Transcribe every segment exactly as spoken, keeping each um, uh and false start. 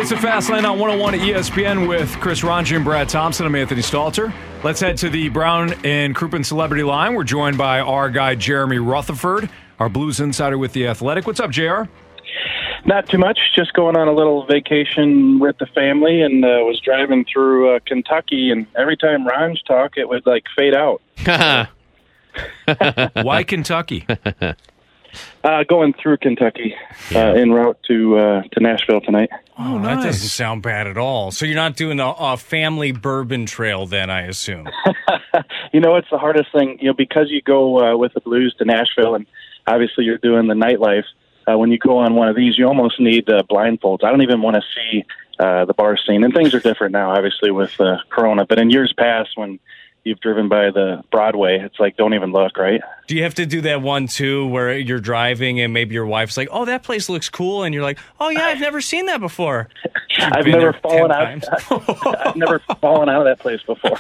It's a Fast Lane on one oh one at E S P N with Chris Ranji and Brad Thompson. I'm Anthony Stalter. Let's head to the Brown and Crouppen Celebrity Line. We're joined by our guy, Jeremy Rutherford, our Blues insider with The Athletic. What's up, J R? Not too much. Just going on a little vacation with the family, and uh, was driving through uh, Kentucky, and every time Ranj talked, it would, like, fade out. Why Kentucky? Uh, going through Kentucky, yeah. uh, en route to uh, to Nashville tonight. Oh, nice. That doesn't sound bad at all. So you're not doing a, a family bourbon trail then, I assume? You know, it's the hardest thing, you know, because you go uh, with the Blues to Nashville, and obviously you're doing the nightlife. Uh, when you go on one of these, you almost need uh, blindfolds. I don't even want to see uh, the bar scene. And things are different now, obviously, with uh, Corona. But in years past, when you've driven by the Broadway, it's like, don't even look, right? Do you have to do that one, too, where you're driving and maybe your wife's like, oh, that place looks cool, and you're like, oh, yeah, I've never seen that before. I've never fallen out. I've never fallen out of that place before.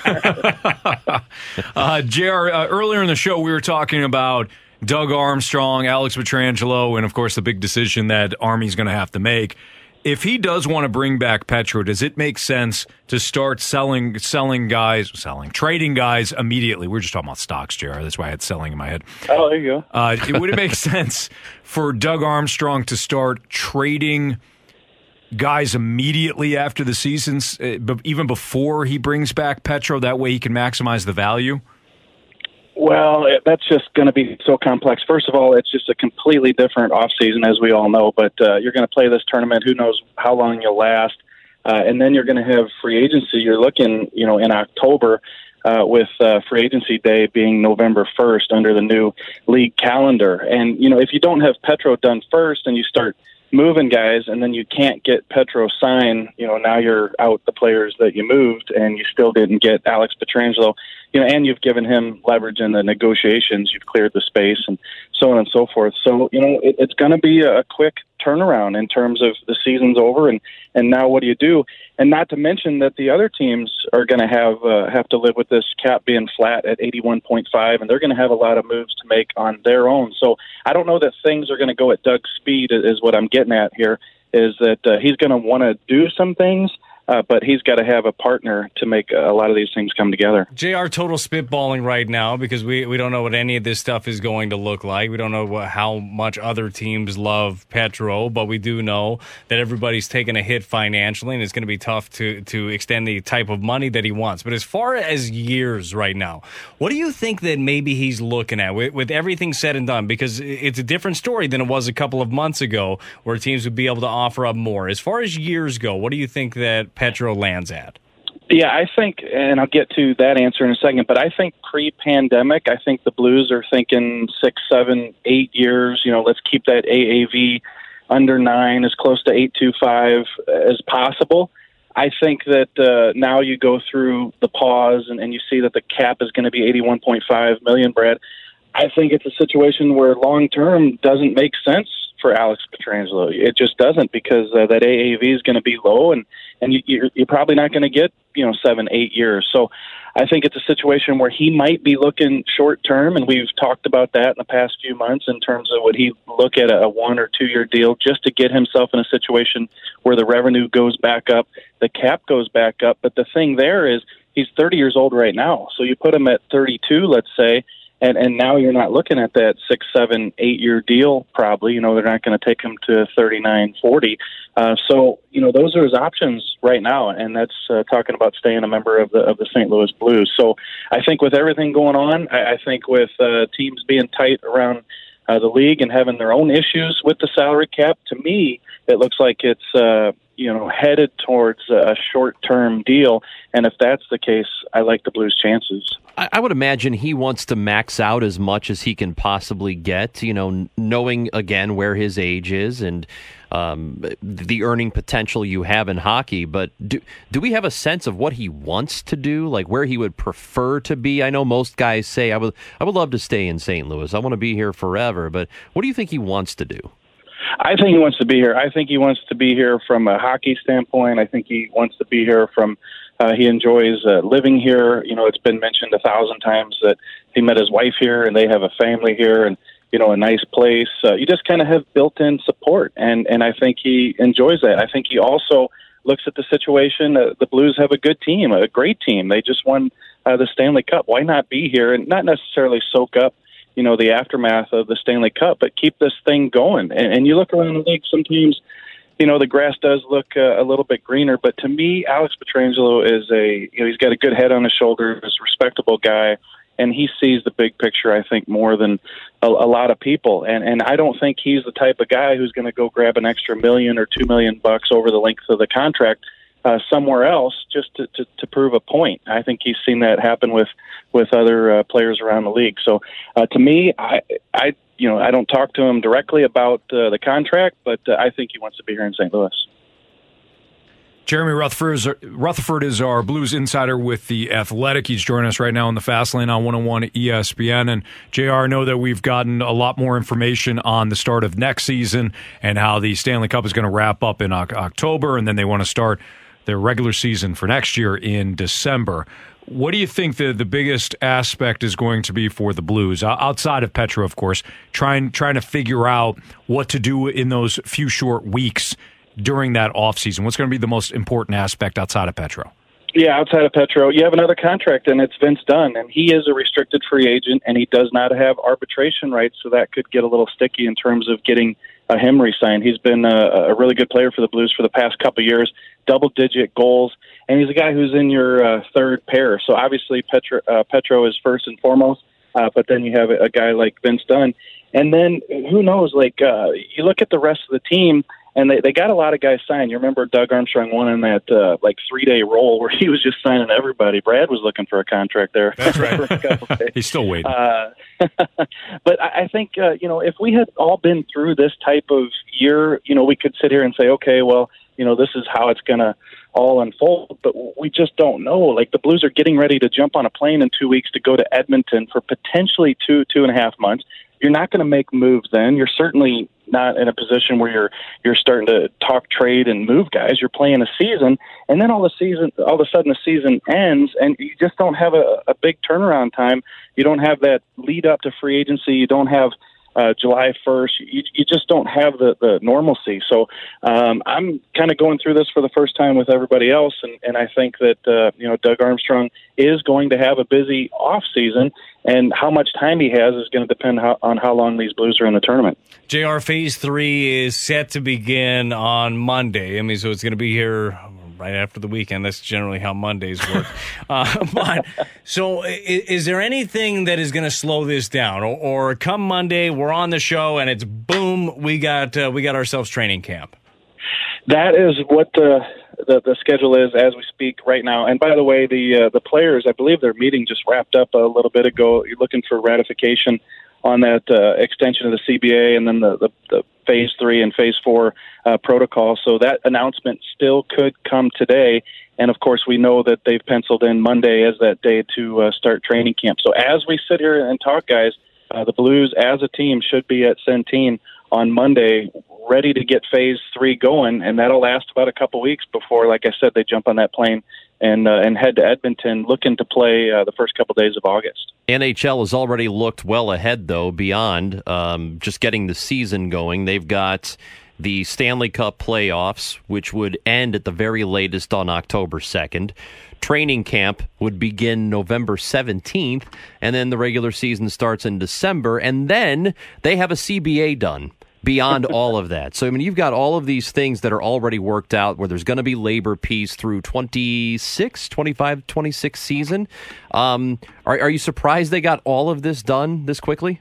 uh, J R, uh, earlier in the show, we were talking about Doug Armstrong, Alex Pietrangelo, and, of course, the big decision that Army's going to have to make. If he does want to bring back Petro, does it make sense to start selling selling guys, selling, trading guys immediately? We're just talking about stocks, J R. That's why I had selling in my head. Oh, there you go. Uh, it, would it make sense for Doug Armstrong to start trading guys immediately after the season, uh, even before he brings back Petro? That way he can maximize the value? Well, it, that's just going to be so complex. First of all, it's just a completely different offseason, as we all know. But uh, you're going to play this tournament. Who knows how long you'll last? Uh, and then you're going to have free agency. You're looking, you know, in October uh, with uh, free agency day being November first under the new league calendar. And, you know, if you don't have Petro done first and you start moving guys and then you can't get Petro signed, you know, now you're out the players that you moved and you still didn't get Alex Pietrangelo, you know, and you've given him leverage in the negotiations, you've cleared the space and so on and so forth. So, you know, it, it's going to be a quick turnaround in terms of the season's over and, and now what do you do? And not to mention that the other teams are going to have uh, have to live with this cap being flat at eighty-one point five, and they're going to have a lot of moves to make on their own. So I don't know that things are going to go at Doug's speed is what I'm getting at here, is that uh, he's going to want to do some things, Uh, but he's got to have a partner to make a lot of these things come together. J R, total spitballing right now because we, we don't know what any of this stuff is going to look like. We don't know what, how much other teams love Petro, but we do know that everybody's taking a hit financially, and it's going to be tough to, to extend the type of money that he wants. But as far as years right now, what do you think that maybe he's looking at with, with everything said and done? Because it's a different story than it was a couple of months ago where teams would be able to offer up more. As far as years go, what do you think that Petro lands at? Yeah, I think, and I'll get to that answer in a second, but I think pre-pandemic, I think the Blues are thinking six, seven, eight years. You know, let's keep that A A V under nine, as close to eight two five as possible. I think that uh, now you go through the pause and, and you see that the cap is going to be eighty-one point five million dollars, Brad. I think it's a situation where long-term doesn't make sense for Alex Pietrangelo. It just doesn't, because uh, that A A V is going to be low, and, and you, you're, you're probably not going to get, you know, seven, eight years. So I think it's a situation where he might be looking short-term, and we've talked about that in the past few months in terms of would he look at a one- or two-year deal just to get himself in a situation where the revenue goes back up, the cap goes back up. But the thing there is he's thirty years old right now. So you put him at thirty-two, let's say, And and now you're not looking at that six, seven, eight year deal. Probably, you know, they're not going to take him to thirty-nine, forty. Uh, so, you know, those are his options right now, and that's uh, talking about staying a member of the of the Saint Louis Blues. So, I think with everything going on, I, I think with uh, teams being tight around uh, the league and having their own issues with the salary cap, to me, it looks like it's uh, you know headed towards a short term deal. And if that's the case, I like the Blues' chances. I would imagine he wants to max out as much as he can possibly get, you know, knowing, again, where his age is and um, the earning potential you have in hockey. But do, do we have a sense of what he wants to do, like where he would prefer to be? I know most guys say, I would, I would love to stay in Saint Louis. I want to be here forever. But what do you think he wants to do? I think he wants to be here. I think he wants to be here from a hockey standpoint. I think he wants to be here from Uh, he enjoys uh, living here. You know, it's been mentioned a thousand times that he met his wife here and they have a family here and, you know, a nice place. Uh, you just kind of have built-in support, and, and I think he enjoys that. I think he also looks at the situation. Uh, the Blues have a good team, a great team. They just won uh, the Stanley Cup. Why not be here and not necessarily soak up, you know, the aftermath of the Stanley Cup, but keep this thing going? And, and you look around the league, sometimes, you know, the grass does look uh, a little bit greener. But to me, Alex Pietrangelo is a, you know, he's got a good head on his shoulders, he's a respectable guy, and he sees the big picture, I think, more than a, a lot of people. And and I don't think he's the type of guy who's going to go grab an extra million or two million bucks over the length of the contract uh, somewhere else just to, to, to prove a point. I think he's seen that happen with with other uh, players around the league. So uh, to me, I I you know I don't talk to him directly about uh, the contract, but uh, I think he wants to be here in Saint Louis. Jeremy Rutherford is, Rutherford is our Blues insider with The Athletic. He's joining us right now on the Fast Lane on one oh one E S P N. And, J R, I know that we've gotten a lot more information on the start of next season and how the Stanley Cup is going to wrap up in October, and then they want to start their regular season for next year in December. What do you think the, the biggest aspect is going to be for the Blues, outside of Petro, of course, trying trying to figure out what to do in those few short weeks during that offseason? What's going to be the most important aspect outside of Petro? Yeah, outside of Petro, you have another contract, and it's Vince Dunn, and he is a restricted free agent, and he does not have arbitration rights, so that could get a little sticky in terms of getting uh, him re-signed. He's been a, a really good player for the Blues for the past couple of years, double-digit goals, and he's a guy who's in your uh, third pair. So obviously Petro, uh, Petro is first and foremost, uh, but then you have a, a guy like Vince Dunn. And then who knows, like uh, you look at the rest of the team, and they, they got a lot of guys signed. You remember Doug Armstrong won in that uh, like three-day roll where he was just signing everybody. Brad was looking for a contract there. That's right. He's still waiting. Uh, but I, I think, uh, you know, if we had all been through this type of year, you know, we could sit here and say, okay, well, you know, this is how it's going to all unfold. But we just don't know. Like the Blues are getting ready to jump on a plane in two weeks to go to Edmonton for potentially two, two and a half months. You're not going to make moves then. You're certainly not in a position where you're you're starting to talk trade and move guys. You're playing a season, and then all the season, all of a sudden the season ends, and you just don't have a, a big turnaround time. You don't have that lead up to free agency. You don't have uh, July first. You, you just don't have the, the normalcy. So um, I'm kind of going through this for the first time with everybody else, and, and I think that uh, you know Doug Armstrong is going to have a busy off season. And how much time he has is going to depend how, on how long these Blues are in the tournament. J R, Phase three is set to begin on Monday. I mean, so it's going to be here right after the weekend. That's generally how Mondays work. uh, but, so is, is there anything that is going to slow this down? Or, or come Monday, we're on the show, and it's boom, we got uh, we got ourselves training camp? That is what the, the the schedule is as we speak right now. And by the way, the uh, the players, I believe their meeting just wrapped up a little bit ago. You're looking for ratification on that uh, extension of the C B A and then the, the, the phase three and phase four uh, protocol. So that announcement still could come today. And of course, we know that they've penciled in Monday as that day to uh, start training camp. So as we sit here and talk, guys, uh, the Blues as a team should be at Centene on Monday, ready to get phase three going, and that'll last about a couple weeks before, like I said, they jump on that plane and uh, and head to Edmonton, looking to play uh, the first couple days of August. N H L has already looked well ahead, though, beyond um, just getting the season going. They've got the Stanley Cup playoffs, which would end at the very latest on October second. Training camp would begin November seventeenth, and then the regular season starts in December, and then they have a C B A done beyond all of that. So, I mean, you've got all of these things that are already worked out where there's going to be labor peace through twenty-six, twenty-five, twenty-six season. Um, are, are you surprised they got all of this done this quickly?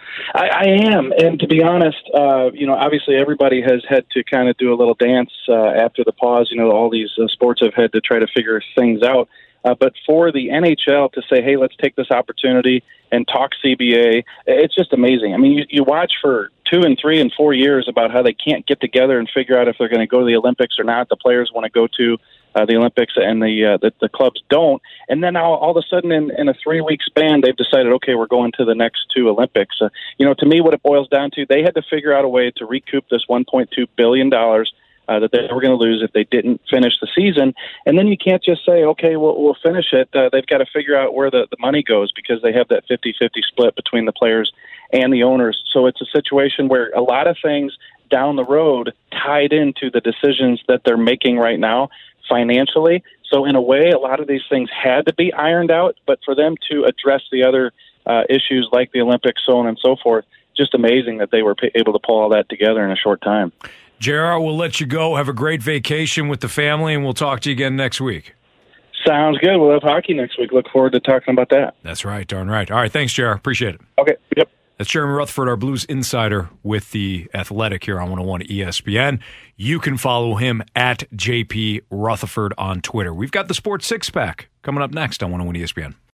I, I am, and to be honest, uh, you know, obviously everybody has had to kind of do a little dance uh, after the pause. You know, all these uh, sports have had to try to figure things out. Uh, but for the N H L to say, hey, let's take this opportunity and talk C B A, it's just amazing. I mean, you, you watch for two and three and four years about how they can't get together and figure out if they're going to go to the Olympics or not. The players want to go to uh, the Olympics and the, uh, the the clubs don't. And then now all of a sudden in, in a three-week span, they've decided, okay, we're going to the next two Olympics. Uh, you know, to me, what it boils down to, they had to figure out a way to recoup this one point two billion dollars Uh, that they were going to lose if they didn't finish the season. And then you can't just say, okay, we'll, we'll finish it. Uh, they've got to figure out where the, the money goes because they have that fifty-fifty split between the players and the owners. So it's a situation where a lot of things down the road tied into the decisions that they're making right now financially. So in a way, a lot of these things had to be ironed out, but for them to address the other uh, issues like the Olympics, so on and so forth, just amazing that they were p- able to pull all that together in a short time. J R, we'll let you go. Have a great vacation with the family, and we'll talk to you again next week. Sounds good. We'll have hockey next week. Look forward to talking about that. That's right. Darn right. All right. Thanks, J R. Appreciate it. Okay. Yep. That's Jeremy Rutherford, our Blues insider with The Athletic here on one oh one E S P N. You can follow him at J P Rutherford on Twitter. We've got the Sports Six Pack coming up next on one oh one E S P N.